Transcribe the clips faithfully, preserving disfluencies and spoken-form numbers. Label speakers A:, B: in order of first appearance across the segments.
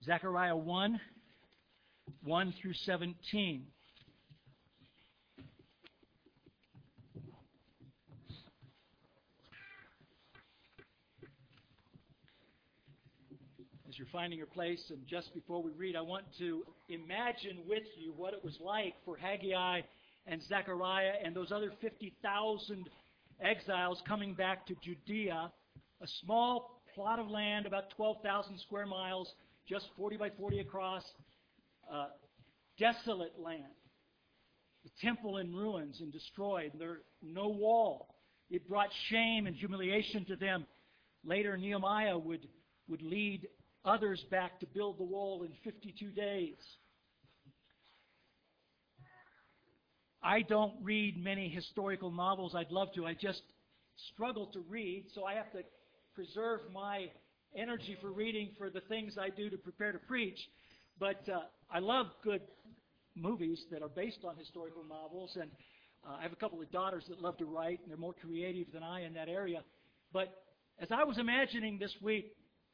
A: Zechariah one, one through seventeen. As you're finding your place, and just before we read, I want to imagine with you what it was like for Haggai and Zechariah and those other fifty thousand exiles coming back to Judea, a small plot of land, about twelve thousand square miles, just forty by forty across, uh, desolate land. The temple in ruins and destroyed. There no wall. It brought shame and humiliation to them. Later, Nehemiah would, would lead others back to build the wall in fifty-two days. I don't read many historical novels. I'd love to. I just struggle to read, so I have to preserve my energy for reading for the things I do to prepare to preach. But uh, I love good movies that are based on historical novels, and uh, I have a couple of daughters that love to write, and they're more creative than I in that area. But as I was imagining this week,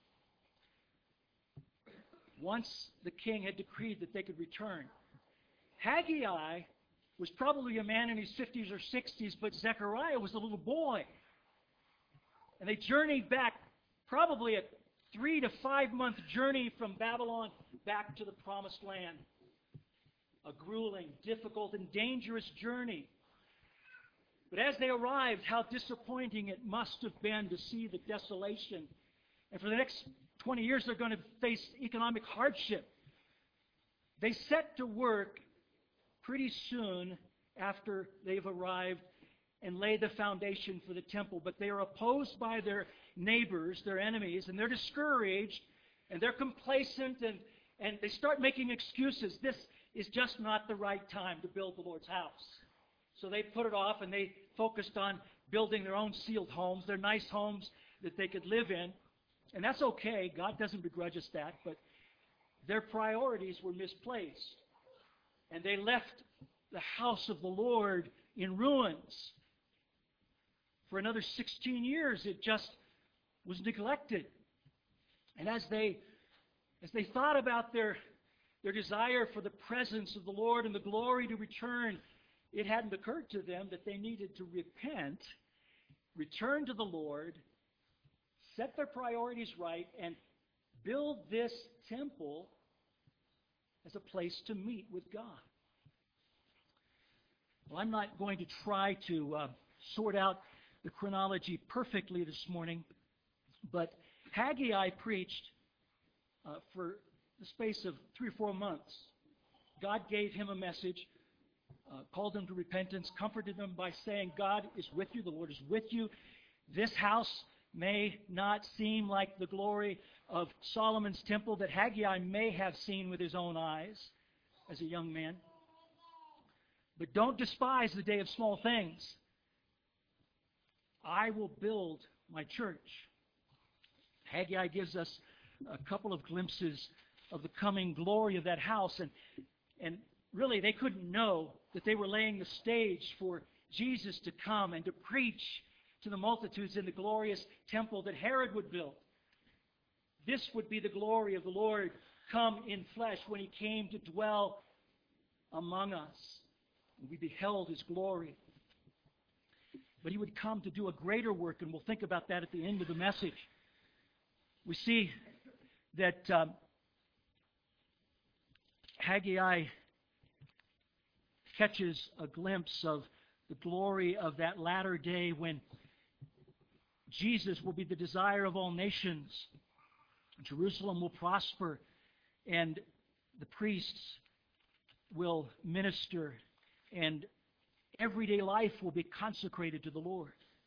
A: once the king had decreed that they could return, Haggai was probably a man in his fifties or sixties, but Zechariah was a little boy. And they journeyed back, probably a three to five month journey from Babylon back to the promised land. A grueling, difficult, and dangerous journey. But as they arrived, how disappointing it must have been to see the desolation. And for the next twenty years, they're going to face economic hardship. They set to work pretty soon after they've arrived and lay the foundation for the temple. But they are opposed by their neighbors, their enemies, and they're discouraged, and they're complacent, and, and they start making excuses. This is just not the right time to build the Lord's house. So they put it off, and they focused on building their own sealed homes, their nice homes that they could live in. And that's okay. God doesn't begrudge us that, but their priorities were misplaced. And they left the house of the Lord in ruins. For another sixteen years, it just was neglected. And as they as they thought about their, their desire for the presence of the Lord and the glory to return, it hadn't occurred to them that they needed to repent, return to the Lord, set their priorities right, and build this temple as a place to meet with God. Well, I'm not going to try to uh, sort out the chronology perfectly this morning, but Haggai preached uh, for the space of three or four months. God gave him a message, uh, called him to repentance, comforted him by saying, God is with you, the Lord is with you. This house may not seem like the glory of Solomon's temple that Haggai may have seen with his own eyes as a young man. But don't despise the day of small things. I will build my church. Haggai gives us a couple of glimpses of the coming glory of that house. And, and really, they couldn't know that they were laying the stage for Jesus to come and to preach to the multitudes in the glorious temple that Herod would build. This would be the glory of the Lord come in flesh when he came to dwell among us. And we beheld his glory. But he would come to do a greater work, and we'll think about that at the end of the message. We see that um, Haggai catches a glimpse of the glory of that latter day when Jesus will be the desire of all nations. Jerusalem will prosper, and the priests will minister, and everyday life will be consecrated to the Lord.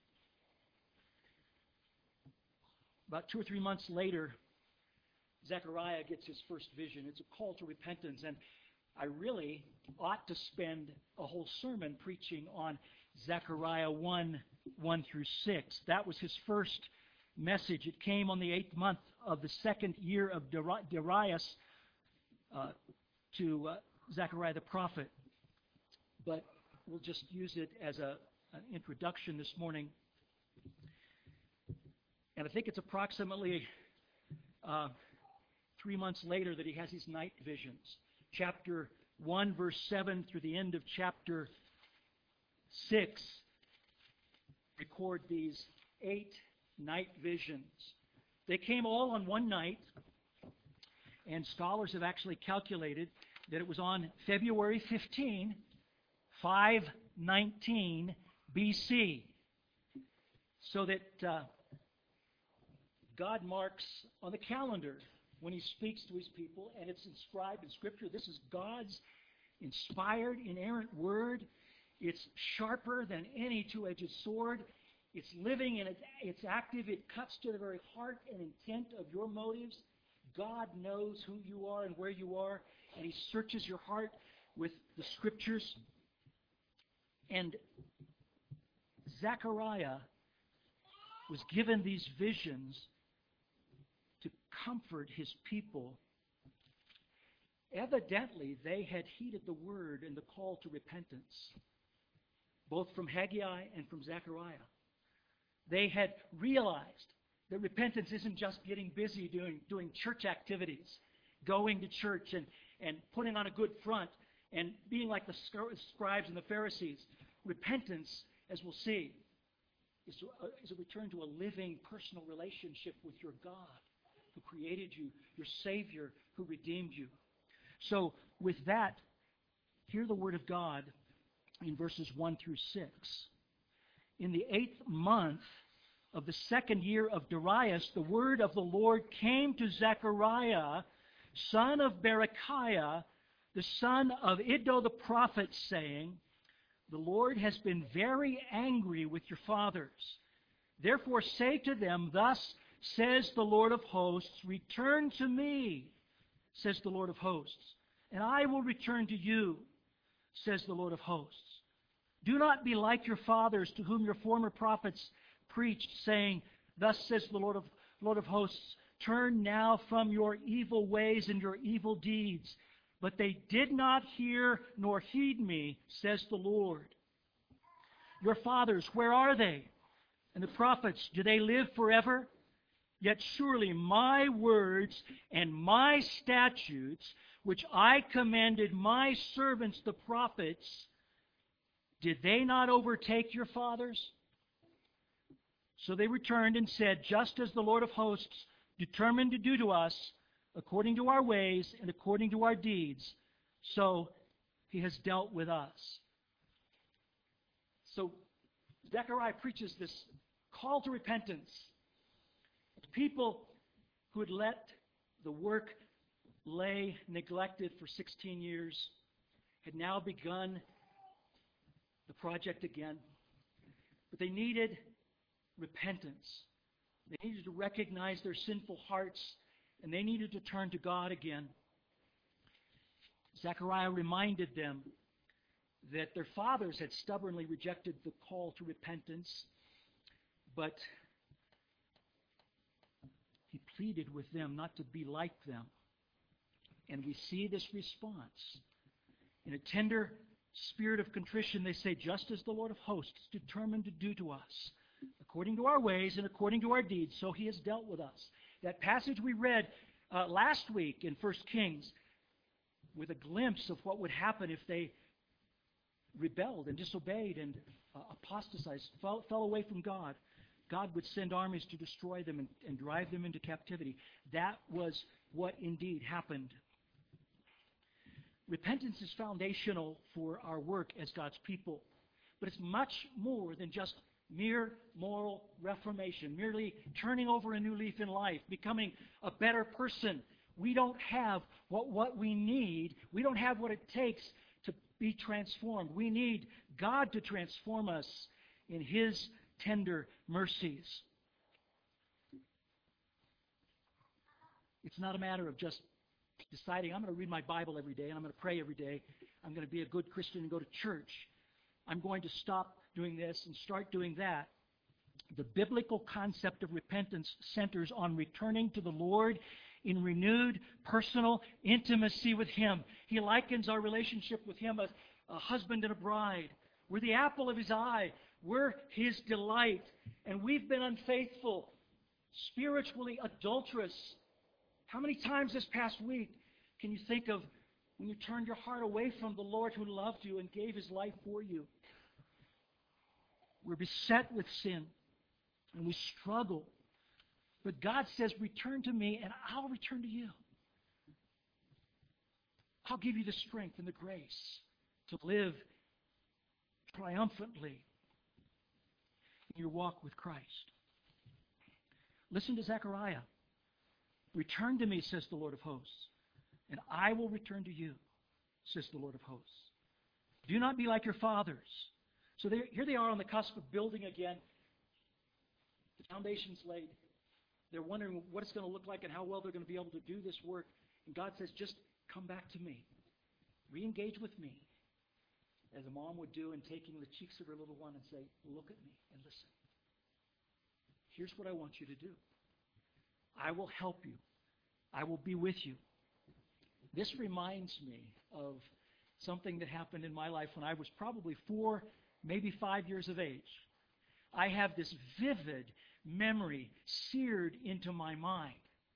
A: About two or three months later, Zechariah gets his first vision. It's a call to repentance, and I really ought to spend a whole sermon preaching on Zechariah one, one through six. That was his first message. It came on the eighth month of the second year of Darius uh, to uh, Zechariah the prophet. But we'll just use it as a, an introduction this morning. And I think it's approximately uh, three months later that he has these night visions. Chapter one, verse seven through the end of chapter six record these eight night visions. They came all on one night, and scholars have actually calculated that it was on February fifteenth, five nineteen B C. So that uh, God marks on the calendar when He speaks to His people, and it's inscribed in Scripture. This is God's inspired, inerrant Word. It's sharper than any two-edged sword. It's living and it's, it's active. It cuts to the very heart and intent of your motives. God knows who you are and where you are, and He searches your heart with the Scriptures. And Zechariah was given these visions to comfort his people. Evidently, they had heeded the word and the call to repentance, both from Haggai and from Zechariah. They had realized that repentance isn't just getting busy doing, doing church activities, going to church and, and putting on a good front and being like the scribes and the Pharisees. Repentance, as we'll see, is, to, uh, is a return to a living personal relationship with your God who created you, your Savior who redeemed you. So with that, hear the word of God in verses one through six. In the eighth month of the second year of Darius, the word of the Lord came to Zechariah, son of Berechiah, the son of Iddo the prophet, saying, "The Lord has been very angry with your fathers. Therefore say to them, Thus says the Lord of hosts, Return to me, says the Lord of hosts, and I will return to you, says the Lord of hosts. Do not be like your fathers, to whom your former prophets preached, saying, Thus says the Lord of, Lord of hosts, Turn now from your evil ways and your evil deeds. But they did not hear nor heed me, says the Lord. Your fathers, where are they? And the prophets, do they live forever? Yet surely my words and my statutes, which I commanded my servants the prophets, did they not overtake your fathers?" So they returned and said, "Just as the Lord of hosts determined to do to us, according to our ways and according to our deeds, so He has dealt with us." So Zechariah preaches this call to repentance. The people who had let the work lay neglected for sixteen years had now begun the project again. But they needed repentance. They needed to recognize their sinful hearts, and they needed to turn to God again. Zechariah reminded them that their fathers had stubbornly rejected the call to repentance, but he pleaded with them not to be like them. And we see this response. In a tender spirit of contrition, they say, "Just as the Lord of hosts determined to do to us, according to our ways and according to our deeds, so He has dealt with us." That passage we read uh, last week in First Kings, with a glimpse of what would happen if they rebelled and disobeyed and uh, apostatized, fell, fell away from God. God would send armies to destroy them and, and drive them into captivity. That was what indeed happened. Repentance is foundational for our work as God's people. But it's much more than just mere moral reformation, merely turning over a new leaf in life, becoming a better person. We don't have what, what we need. We don't have what it takes to be transformed. We need God to transform us in His tender mercies. It's not a matter of just deciding, I'm going to read my Bible every day and I'm going to pray every day. I'm going to be a good Christian and go to church. I'm going to stop doing this and start doing that. The biblical concept of repentance centers on returning to the Lord in renewed personal intimacy with Him. He likens our relationship with Him as a husband and a bride. We're the apple of His eye. We're His delight. And we've been unfaithful, spiritually adulterous, How many times this past week can you think of when you turned your heart away from the Lord who loved you and gave His life for you? We're beset with sin, and we struggle. But God says, return to me, and I'll return to you. I'll give you the strength and the grace to live triumphantly in your walk with Christ. Listen to Zechariah. Return to me, says the Lord of hosts, and I will return to you, says the Lord of hosts. Do not be like your fathers. So they, here they are on the cusp of building again. The foundation's laid. They're wondering what it's going to look like and how well they're going to be able to do this work. And God says, just come back to me. Re-engage with me, as a mom would do in taking the cheeks of her little one and say, look at me and listen. Here's what I want you to do. I will help you. I will be with you. This reminds me of something that happened in my life when I was probably four, maybe five years of age. I have this vivid memory seared into my mind.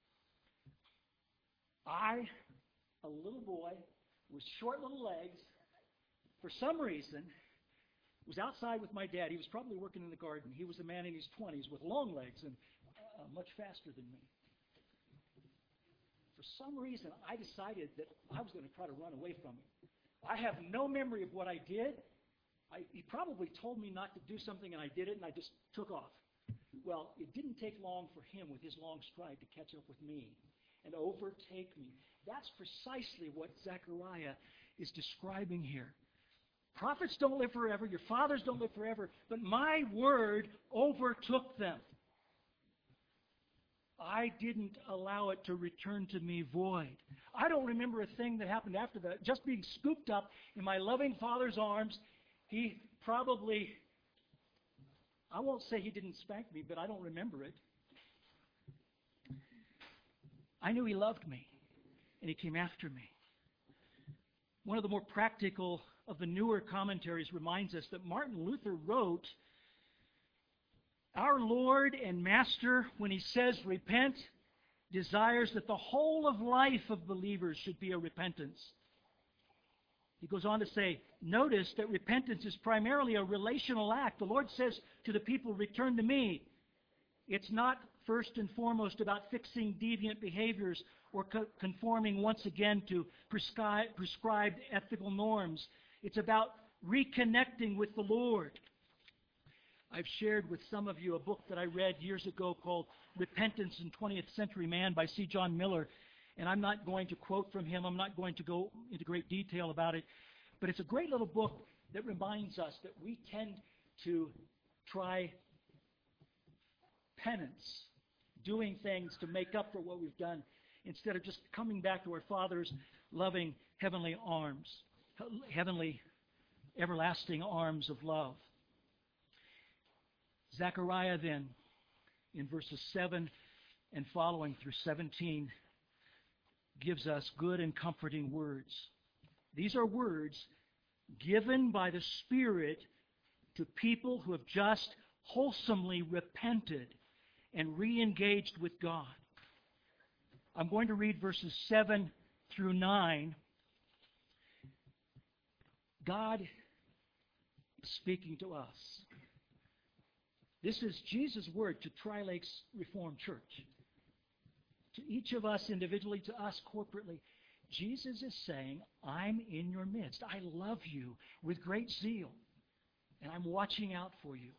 A: I, a little boy with short little legs, for some reason, was outside with my dad. He was probably working in the garden. He was a man in his twenties with long legs and uh, much faster than me. For some reason, I decided that I was going to try to run away from him. I have no memory of what I did. I, he probably told me not to do something, and I did it, and I just took off. Well, it didn't take long for him with his long stride to catch up with me and overtake me. That's precisely what Zechariah is describing here. Prophets don't live forever. Your fathers don't live forever. But my word overtook them. I didn't allow it to return to me void. I don't remember a thing that happened after that. Just being scooped up in my loving Father's arms, He probably, I won't say He didn't spank me, but I don't remember it. I knew He loved me, and He came after me. One of the more practical of the newer commentaries reminds us that Martin Luther wrote, our Lord and Master, when He says repent, desires that the whole of life of believers should be a repentance. He goes on to say, notice that repentance is primarily a relational act. The Lord says to the people, return to me. It's not first and foremost about fixing deviant behaviors or co- conforming once again to prescri- prescribed ethical norms. It's about reconnecting with the Lord. I've shared with some of you a book that I read years ago called Repentance in twentieth Century Man by C. John Miller. And I'm not going to quote from him. I'm not going to go into great detail about it. But it's a great little book that reminds us that we tend to try penance, doing things to make up for what we've done, instead of just coming back to our Father's loving heavenly arms, heavenly, everlasting arms of love. Zechariah then, in verses seven and following through seventeen, gives us good and comforting words. These are words given by the Spirit to people who have just wholesomely repented and re-engaged with God. I'm going to read verses seven through nine. God is speaking to us. This is Jesus' word to Tri-Lakes Reformed Church. To each of us individually, to us corporately. Jesus is saying, I'm in your midst. I love you with great zeal, and I'm watching out for you.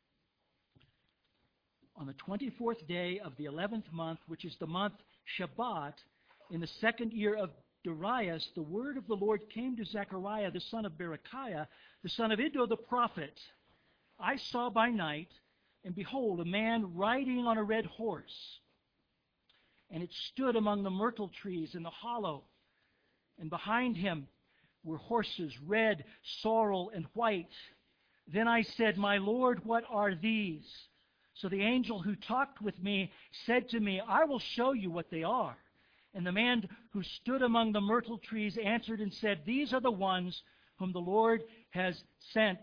A: On the twenty-fourth day of the eleventh month, which is the month Shabbat, in the second year of Darius, the word of the Lord came to Zechariah, the son of Berechiah, the son of Iddo the prophet. I saw by night, and behold, a man riding on a red horse. And it stood among the myrtle trees in the hollow. And behind him were horses, red, sorrel, and white. Then I said, my Lord, what are these? So the angel who talked with me said to me, I will show you what they are. And the man who stood among the myrtle trees answered and said, these are the ones whom the Lord has sent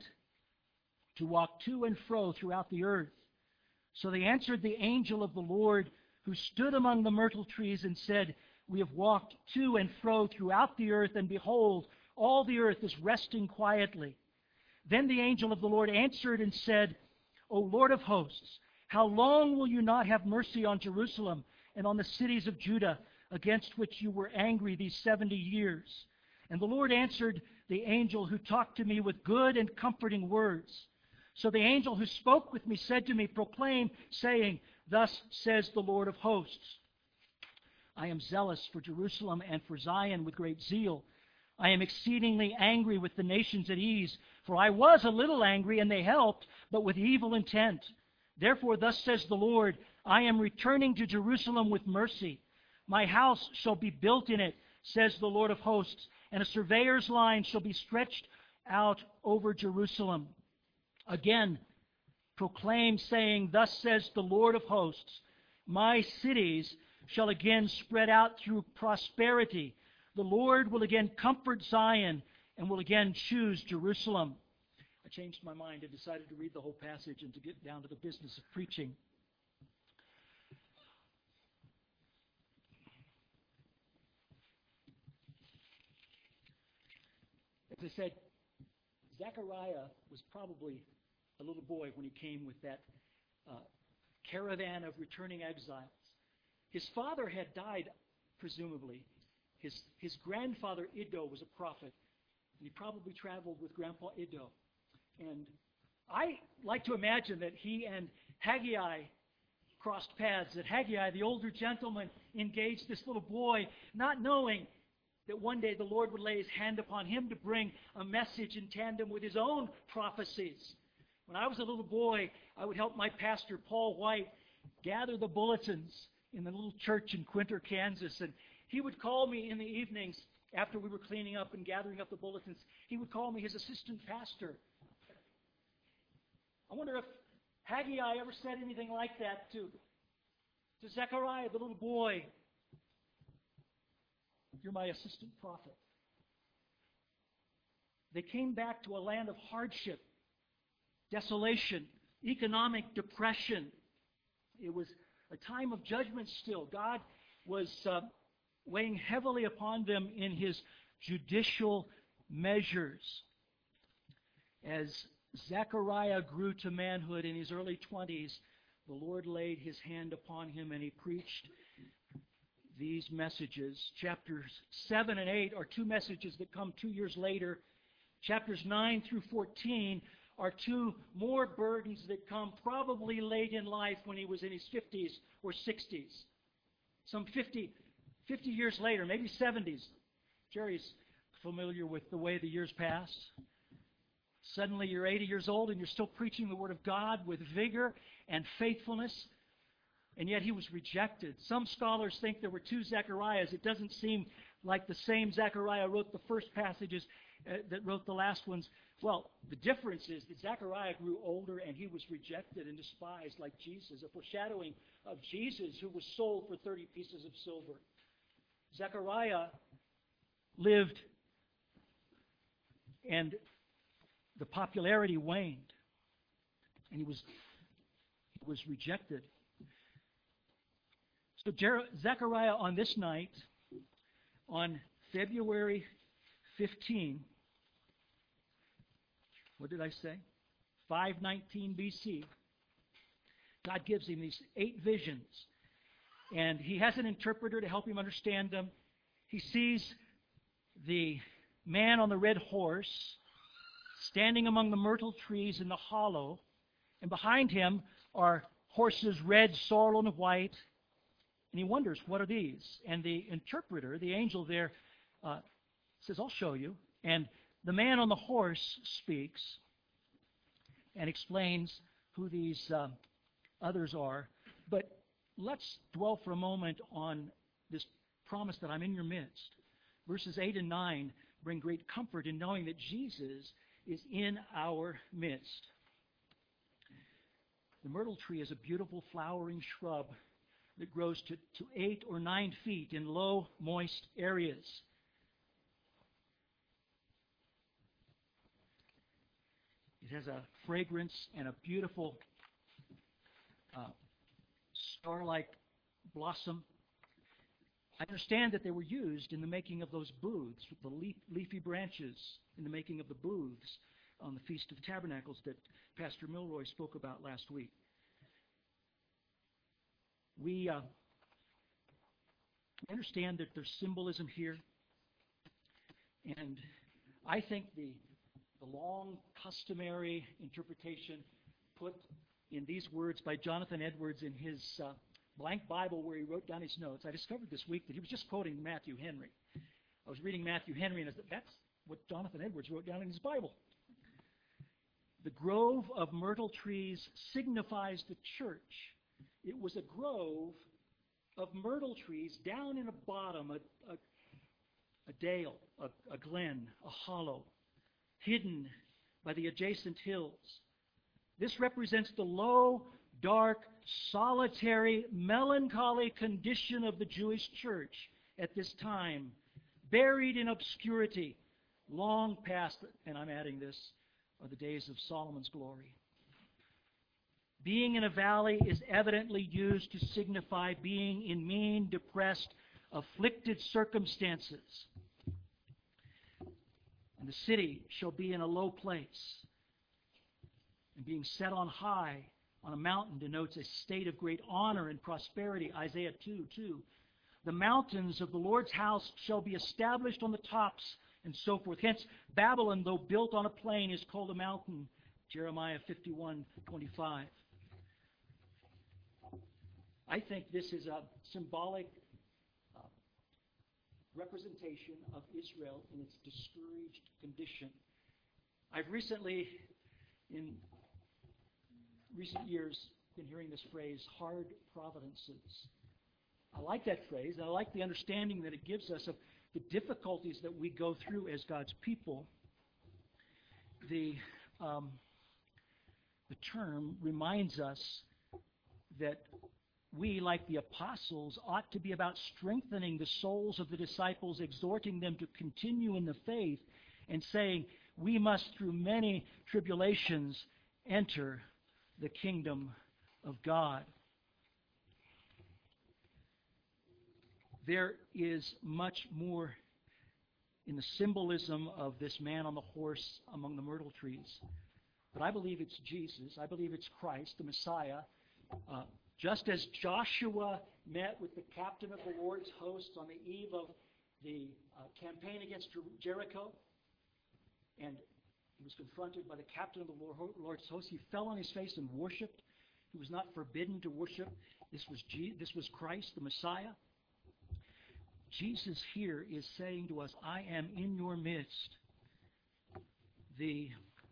A: to walk to and fro throughout the earth. So they answered the angel of the Lord who stood among the myrtle trees and said, "We have walked to and fro throughout the earth, and behold, all the earth is resting quietly." Then the angel of the Lord answered and said, "O Lord of hosts, how long will you not have mercy on Jerusalem and on the cities of Judah, against which you were angry these seventy years?" And the Lord answered the angel who talked to me with good and comforting words. So the angel who spoke with me said to me, "Proclaim, saying, Thus says the Lord of hosts, I am zealous for Jerusalem and for Zion with great zeal. I am exceedingly angry with the nations at ease, for I was a little angry, and they helped, but with evil intent. Therefore thus says the Lord, I am returning to Jerusalem with mercy. My house shall be built in it, says the Lord of hosts, and a surveyor's line shall be stretched out over Jerusalem. Again, proclaim, saying, Thus says the Lord of hosts, my cities shall again spread out through prosperity. The Lord will again comfort Zion and will again choose Jerusalem. I changed my mind and decided to read the whole passage and to get down to the business of preaching. As I said, Zechariah was probably a little boy when he came with that uh, caravan of returning exiles. His father had died, presumably. His, his grandfather, Iddo, was a prophet, and he probably traveled with Grandpa Iddo. And I like to imagine that he and Haggai crossed paths, that Haggai, the older gentleman, engaged this little boy, not knowing that one day the Lord would lay his hand upon him to bring a message in tandem with his own prophecies. When I was a little boy, I would help my pastor, Paul White, gather the bulletins in the little church in Quinter, Kansas. And he would call me in the evenings after we were cleaning up and gathering up the bulletins. He would call me his assistant pastor. I wonder if Haggai ever said anything like that to, to Zechariah, the little boy. You're my assistant prophet. They came back to a land of hardship, desolation, economic depression. It was a time of judgment still. God was uh, weighing heavily upon them in his judicial measures. As Zechariah grew to manhood in his early twenties, the Lord laid his hand upon him and he preached these messages. Chapters seven and eight are two messages that come two years later. Chapters nine through fourteen are two more burdens that come probably late in life when he was in his fifties or sixties. Some fifty, fifty years later, maybe seventies. Jerry's familiar with the way the years pass. Suddenly you're eighty years old and you're still preaching the Word of God with vigor and faithfulness. And yet he was rejected. Some scholars think there were two Zechariahs. It doesn't seem like the same Zechariah wrote the first passages uh, that wrote the last ones. Well, the difference is that Zechariah grew older and he was rejected and despised like Jesus, a foreshadowing of Jesus who was sold for thirty pieces of silver. Zechariah lived and the popularity waned and he was, he was rejected. So Zechariah on this night, on February fifteenth, what did I say? five nineteen B C, God gives him these eight visions. And he has an interpreter to help him understand them. He sees the man on the red horse standing among the myrtle trees in the hollow. And behind him are horses red, sorrel, and white. And he wonders, what are these? And the interpreter, the angel there, uh, says, I'll show you. And the man on the horse speaks and explains who these uh, others are. But let's dwell for a moment on this promise that I'm in your midst. Verses eight and nine bring great comfort in knowing that Jesus is in our midst. The myrtle tree is a beautiful flowering shrub that grows to, to eight or nine feet in low, moist areas. It has a fragrance and a beautiful uh, star-like blossom. I understand that they were used in the making of those booths, the leaf, leafy branches in the making of the booths on the Feast of Tabernacles that Pastor Milroy spoke about last week. We uh, understand that there's symbolism here, and I think the, the long, customary interpretation put in these words by Jonathan Edwards in his uh, blank Bible where he wrote down his notes. I discovered this week that he was just quoting Matthew Henry. I was reading Matthew Henry, and I said, that's what Jonathan Edwards wrote down in his Bible. The grove of myrtle trees signifies the church. It was a grove of myrtle trees down in a bottom, a, a, a dale, a, a glen, a hollow, hidden by the adjacent hills. This represents the low, dark, solitary, melancholy condition of the Jewish church at this time, buried in obscurity, long past, and I'm adding this, are the days of Solomon's glory. Being in a valley is evidently used to signify being in mean, depressed, afflicted circumstances. And the city shall be in a low place. And being set on high on a mountain denotes a state of great honor and prosperity. Isaiah two two. The mountains of the Lord's house shall be established on the tops, and so forth. Hence, Babylon, though built on a plain, is called a mountain. Jeremiah fifty-one twenty-five. I think this is a symbolic uh, representation of Israel in its discouraged condition. I've recently, in recent years, been hearing this phrase, hard providences. I like that phrase, and I like the understanding that it gives us of the difficulties that we go through as God's people. The, um, the term reminds us that we, like the apostles, ought to be about strengthening the souls of the disciples, exhorting them to continue in the faith, and saying, we must, through many tribulations, enter the kingdom of God. There is much more in the symbolism of this man on the horse among the myrtle trees. But I believe it's Jesus. I believe it's Christ, the Messiah. Uh, just as Joshua met with the captain of the Lord's host on the eve of the uh, campaign against Jericho, and he was confronted by the captain of the Lord's host, he fell on his face and worshipped. He was not forbidden to worship. This was Je- this was Christ, the Messiah. Jesus here is saying to us, I am in your midst. The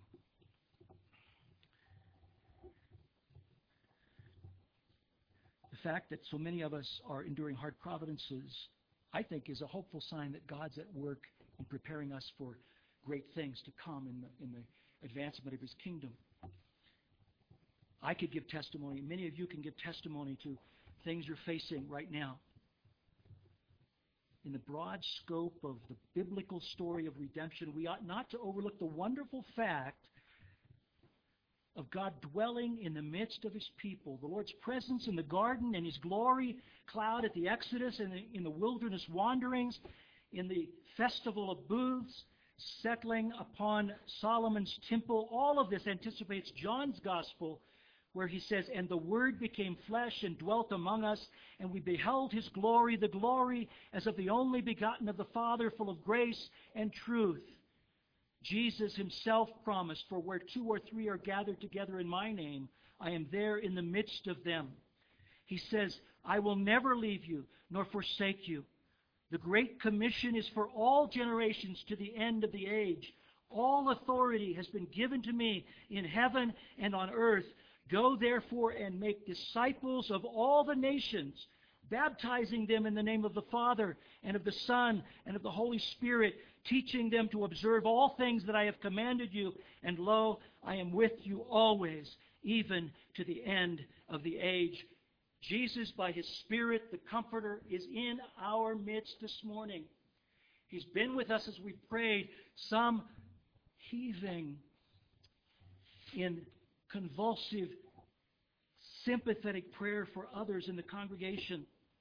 A: The fact that so many of us are enduring hard providences, I think, is a hopeful sign that God's at work in preparing us for great things to come in the, in the advancement of His kingdom. I could give testimony. Many of you can give testimony to things you're facing right now. In the broad scope of the biblical story of redemption, we ought not to overlook the wonderful fact of God dwelling in the midst of His people. The Lord's presence in the garden and His glory cloud at the Exodus and in the wilderness wanderings, in the festival of booths, settling upon Solomon's temple. All of this anticipates John's gospel, where he says, and the Word became flesh and dwelt among us, and we beheld His glory, the glory as of the only begotten of the Father, full of grace and truth. Jesus Himself promised, for where two or three are gathered together in my name, I am there in the midst of them. He says, I will never leave you nor forsake you. The Great Commission is for all generations to the end of the age. All authority has been given to me in heaven and on earth. Go therefore and make disciples of all the nations, baptizing them in the name of the Father and of the Son and of the Holy Spirit, teaching them to observe all things that I have commanded you. And lo, I am with you always, even to the end of the age. Jesus, by His Spirit, the Comforter, is in our midst this morning. He's been with us as we prayed, some heaving in convulsive, sympathetic prayer for others in the congregation.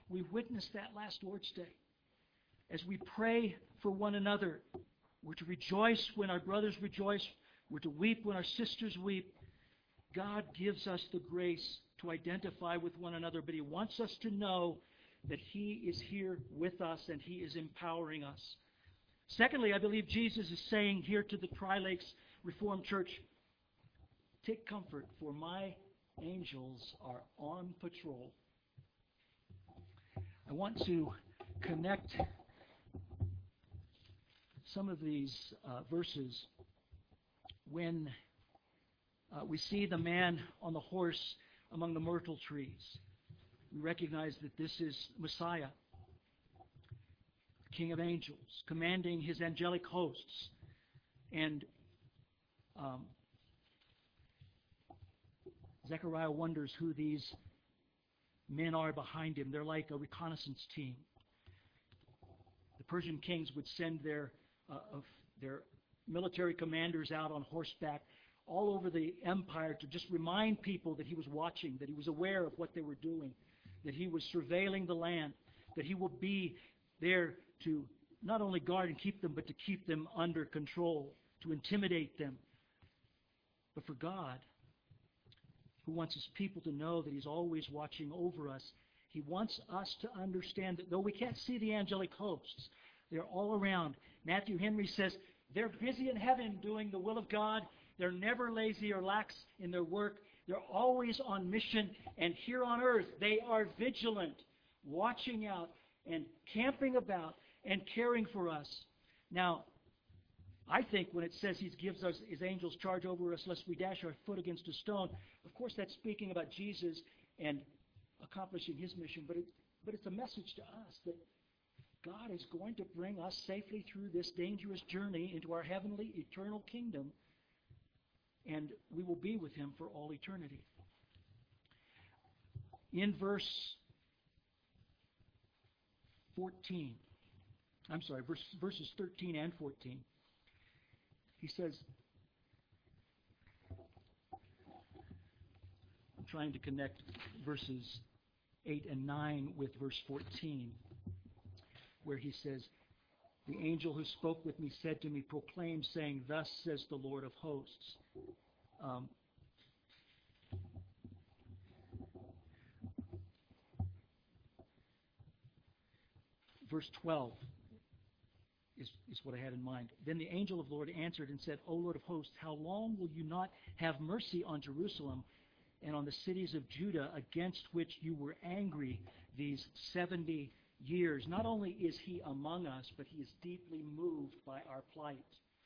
A: We witnessed that last Lord's Day. As we pray for one another, we're to rejoice when our brothers rejoice. We're to weep when our sisters weep. God gives us the grace to identify with one another, but He wants us to know that He is here with us and He is empowering us. Secondly, I believe Jesus is saying here to the Tri-Lakes Reformed Church, take comfort, for my angels are on patrol. I want to connect some of these uh, verses when uh, we see the man on the horse among the myrtle trees. We recognize that this is Messiah, King of angels, commanding His angelic hosts. And um, Zechariah wonders who these men are behind him. They're like a reconnaissance team. The Persian kings would send their uh, of their military commanders out on horseback all over the empire to just remind people that He was watching, that He was aware of what they were doing, that He was surveilling the land, that He will be there to not only guard and keep them, but to keep them under control, to intimidate them. But for God, who wants His people to know that He's always watching over us, He wants us to understand that though we can't see the angelic hosts, they're all around. Matthew Henry says, they're busy in heaven doing the will of God. They're never lazy or lax in their work. They're always on mission. And here on earth, they are vigilant, watching out and camping about and caring for us. Now, I think when it says He gives us His angels charge over us lest we dash our foot against a stone, of course that's speaking about Jesus and accomplishing His mission, but it, but it's a message to us that God is going to bring us safely through this dangerous journey into our heavenly eternal kingdom, and we will be with Him for all eternity. In verse fourteen, I'm sorry, verse, verses thirteen and fourteen, he says, I'm trying to connect verses eight and nine with verse fourteen, where he says, the angel who spoke with me said to me, proclaim, saying, thus says the Lord of hosts. Um, verse twelve is, is what I had in mind. Then the angel of the Lord answered and said, O Lord of hosts, how long will you not have mercy on Jerusalem and on the cities of Judah against which you were angry these seventy years? Not only is He among us, but He is deeply moved by our plight.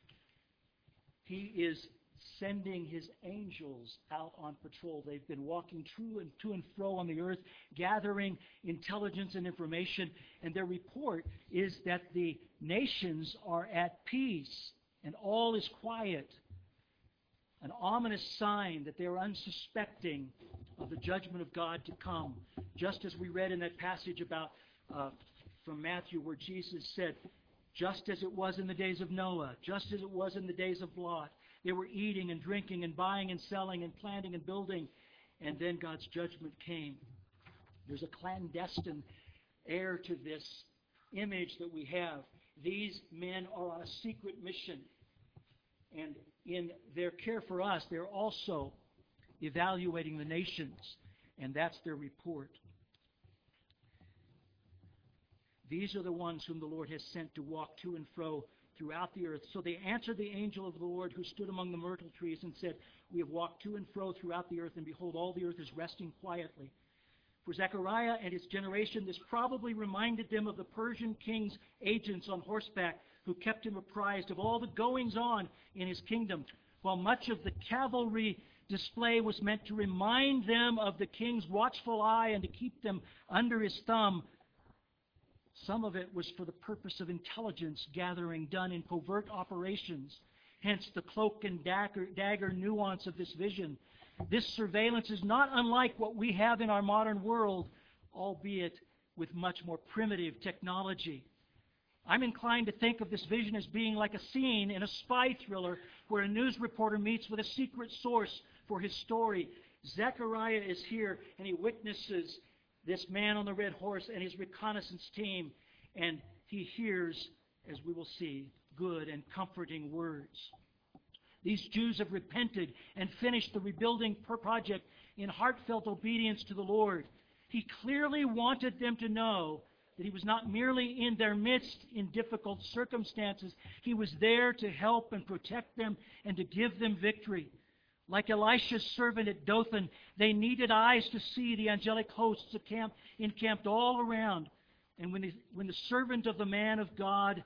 A: He is sending His angels out on patrol. They've been walking to and, to and fro on the earth, gathering intelligence and information, and their report is that the nations are at peace and all is quiet. An ominous sign that they are unsuspecting of the judgment of God to come. Just as we read in that passage about uh, from Matthew where Jesus said, just as it was in the days of Noah, just as it was in the days of Lot, they were eating and drinking and buying and selling and planting and building, and then God's judgment came. There's a clandestine air to this image that we have. These men are on a secret mission, and in their care for us, they're also evaluating the nations, and that's their report. These are the ones whom the Lord has sent to walk to and fro throughout the earth. So they answered the angel of the Lord who stood among the myrtle trees and said, we have walked to and fro throughout the earth, and behold, all the earth is resting quietly. For Zechariah and his generation, this probably reminded them of the Persian king's agents on horseback who kept him apprised of all the goings-on in his kingdom, while much of the cavalry display was meant to remind them of the king's watchful eye and to keep them under his thumb. Some of it was for the purpose of intelligence gathering done in covert operations, hence the cloak and dagger, dagger nuance of this vision. This surveillance is not unlike what we have in our modern world, albeit with much more primitive technology. I'm inclined to think of this vision as being like a scene in a spy thriller where a news reporter meets with a secret source for his story. Zechariah is here, and he witnesses this man on the red horse and his reconnaissance team, and he hears, as we will see, good and comforting words. These Jews have repented and finished the rebuilding project in heartfelt obedience to the Lord. He clearly wanted them to know that He was not merely in their midst in difficult circumstances. He was there to help and protect them and to give them victory. Like Elisha's servant at Dothan, they needed eyes to see the angelic hosts camp, encamped all around. And when the, when the servant of the man of God,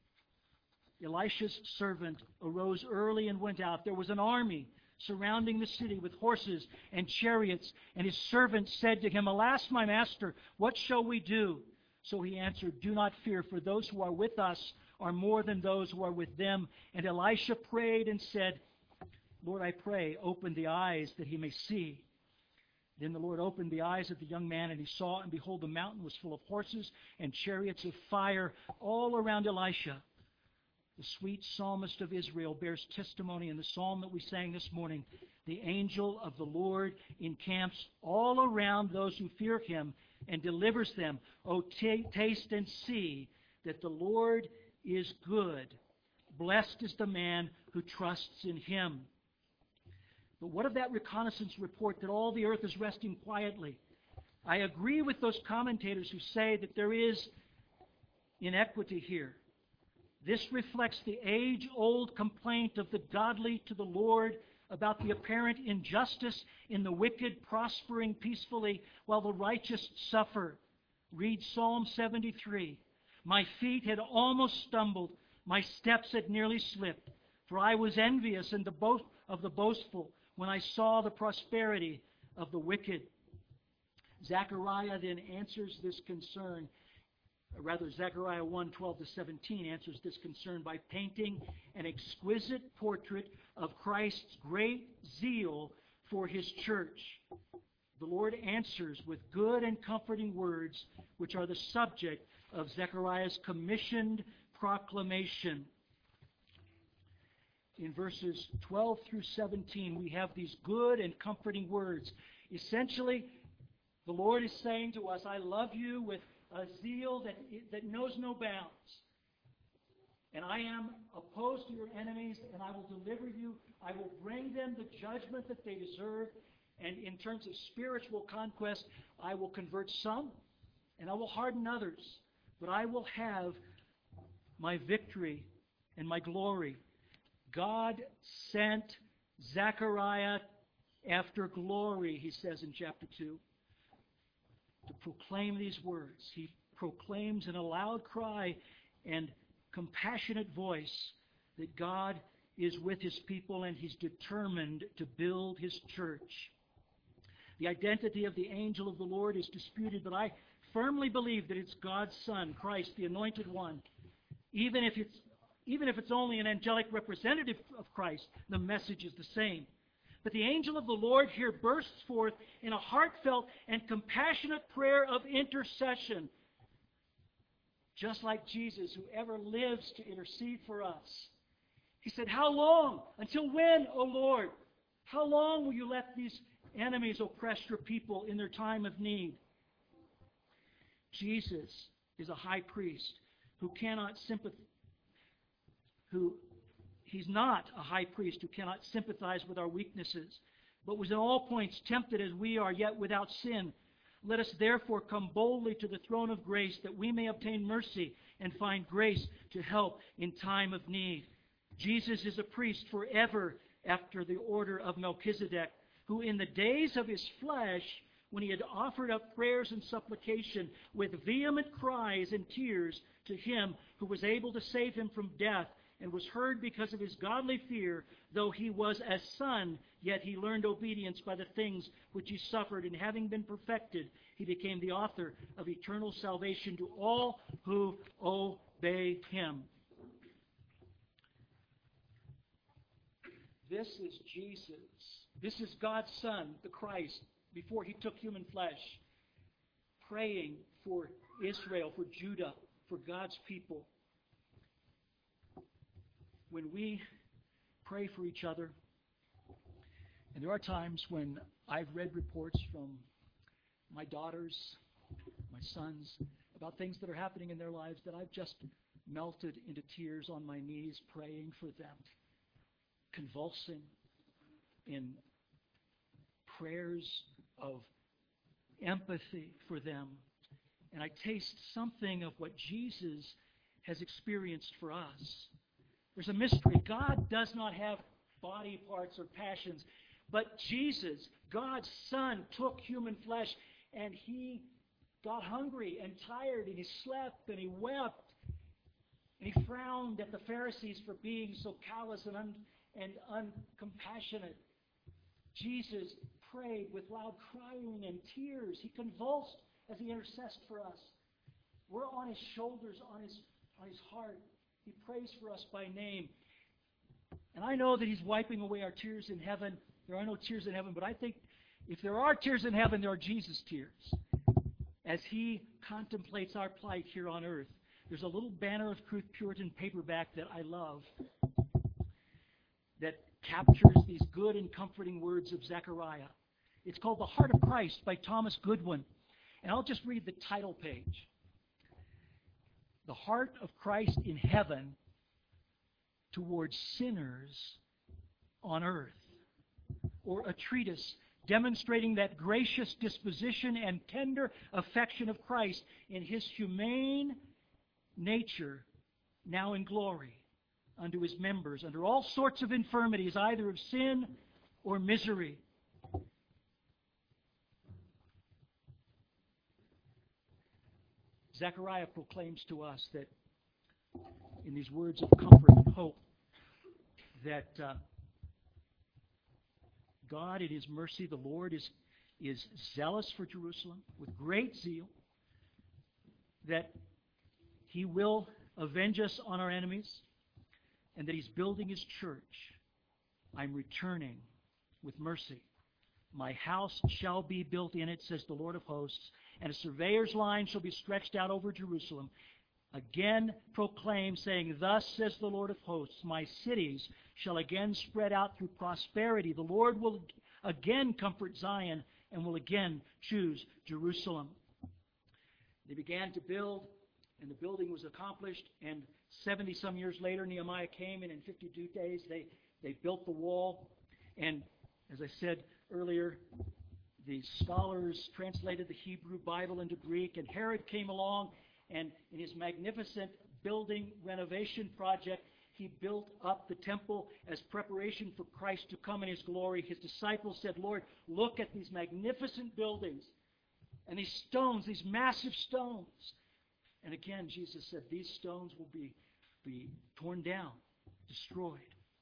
A: Elisha's servant, arose early and went out, there was an army surrounding the city with horses and chariots. And his servant said to him, "Alas, my master, what shall we do?" So he answered, "Do not fear, for those who are with us are more than those who are with them." And Elisha prayed and said, "Lord, I pray, open the eyes that he may see." Then the Lord opened the eyes of the young man, and he saw, and behold, the mountain was full of horses and chariots of fire all around Elisha. The sweet psalmist of Israel bears testimony in the psalm that we sang this morning. The angel of the Lord encamps all around those who fear Him and delivers them. Oh, t- taste and see that the Lord is good. Blessed is the man who trusts in Him. But what of that reconnaissance report that all the earth is resting quietly? I agree with those commentators who say that there is inequity here. This reflects the age-old complaint of the godly to the Lord about the apparent injustice in the wicked prospering peacefully while the righteous suffer. Read Psalm seventy-three. My feet had almost stumbled. My steps had nearly slipped. For I was envious and the boast of the boastful when I saw the prosperity of the wicked. Zechariah then answers this concern. Or rather, Zechariah one, twelve to seventeen answers this concern by painting an exquisite portrait of Christ's great zeal for His church. The Lord answers with good and comforting words, which are the subject of Zechariah's commissioned proclamation. In verses twelve through seventeen, we have these good and comforting words. Essentially, the Lord is saying to us, I love you with a zeal that, that knows no bounds. And I am opposed to your enemies, and I will deliver you. I will bring them the judgment that they deserve. And in terms of spiritual conquest, I will convert some, and I will harden others. But I will have my victory and my glory. God sent Zechariah after glory, he says in chapter two, to proclaim these words. He proclaims in a loud cry and compassionate voice that God is with His people and He's determined to build His church. The identity of the angel of the Lord is disputed, but I firmly believe that it's God's Son, Christ, the Anointed One. Even if it's Even if it's only an angelic representative of Christ, the message is the same. But the angel of the Lord here bursts forth in a heartfelt and compassionate prayer of intercession. Just like Jesus, who ever lives to intercede for us. He said, "How long? Until when, O Lord? How long will you let these enemies oppress your people in their time of need?" Jesus is a high priest who cannot sympathize who he's not a high priest who cannot sympathize with our weaknesses, but was in all points tempted as we are, yet without sin. Let us therefore come boldly to the throne of grace, that we may obtain mercy and find grace to help in time of need. Jesus is a priest forever after the order of Melchizedek, who in the days of his flesh, when he had offered up prayers and supplication with vehement cries and tears to him who was able to save him from death, and was heard because of his godly fear, though he was a son, yet he learned obedience by the things which he suffered, and having been perfected, he became the author of eternal salvation to all who obey him. This is Jesus. This is God's Son, the Christ, before he took human flesh, praying for Israel, for Judah, for God's people. When we pray for each other, and there are times when I've read reports from my daughters my sons, about things that are happening in their lives that I've just melted into tears on my knees praying for them, convulsing in prayers of empathy for them. And I taste something of what Jesus has experienced for us. There's a mystery. God does not have body parts or passions, but Jesus, God's Son, took human flesh, and He got hungry and tired, and He slept, and He wept, and He frowned at the Pharisees for being so callous and, un, and uncompassionate. Jesus prayed with loud crying and tears. He convulsed as He intercessed for us. We're on His shoulders, on His, on His heart. He prays for us by name. And I know that He's wiping away our tears in heaven. There are no tears in heaven, but I think if there are tears in heaven, there are Jesus' tears. As He contemplates our plight here on earth, there's a little Banner of Truth Puritan paperback that I love that captures these good and comforting words of Zechariah. It's called The Heart of Christ by Thomas Goodwin. And I'll just read the title page. The Heart of Christ in Heaven towards Sinners on Earth. Or a treatise demonstrating that gracious disposition and tender affection of Christ in His humane nature, now in glory, unto His members, under all sorts of infirmities, either of sin or misery. Zechariah proclaims to us that, in these words of comfort and hope, that uh, God, in His mercy, the Lord is, is zealous for Jerusalem with great zeal, that He will avenge us on our enemies, and that He's building His church. I'm returning with mercy. My house shall be built in it, says the Lord of hosts, and a surveyor's line shall be stretched out over Jerusalem. Again proclaim, saying, thus says the Lord of hosts, my cities shall again spread out through prosperity. The Lord will again comfort Zion and will again choose Jerusalem. They began to build, and the building was accomplished, and seventy-some years later, Nehemiah came, and in fifty-two days they, they built the wall. And as I said earlier, the scholars translated the Hebrew Bible into Greek, and Herod came along, and in his magnificent building renovation project, he built up the temple as preparation for Christ to come in His glory. His disciples said, Lord, look at these magnificent buildings and these stones, these massive stones. And again, Jesus said, these stones will be, be torn down, destroyed.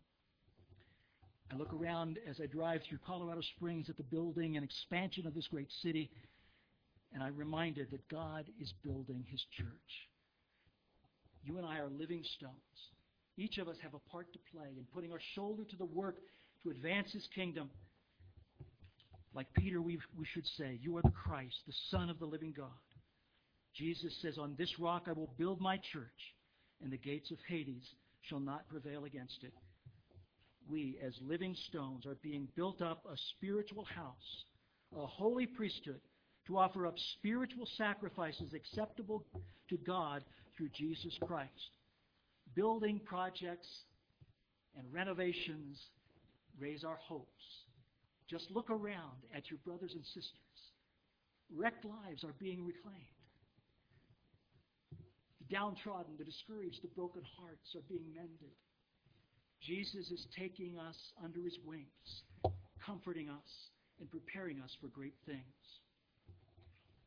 A: I look around as I drive through Colorado Springs at the building and expansion of this great city, and I'm reminded that God is building His church. You and I are living stones. Each of us have a part to play in putting our shoulder to the work to advance His kingdom. Like Peter, we, we should say, you are the Christ, the Son of the living God. Jesus says, on this rock I will build my church, and the gates of Hades shall not prevail against it. We, as living stones, are being built up a spiritual house, a holy priesthood, to offer up spiritual sacrifices acceptable to God through Jesus Christ. Building projects and renovations raise our hopes. Just look around at your brothers and sisters. Wrecked lives are being reclaimed. The downtrodden, the discouraged, the broken hearts are being mended. Jesus is taking us under His wings, comforting us, and preparing us for great things.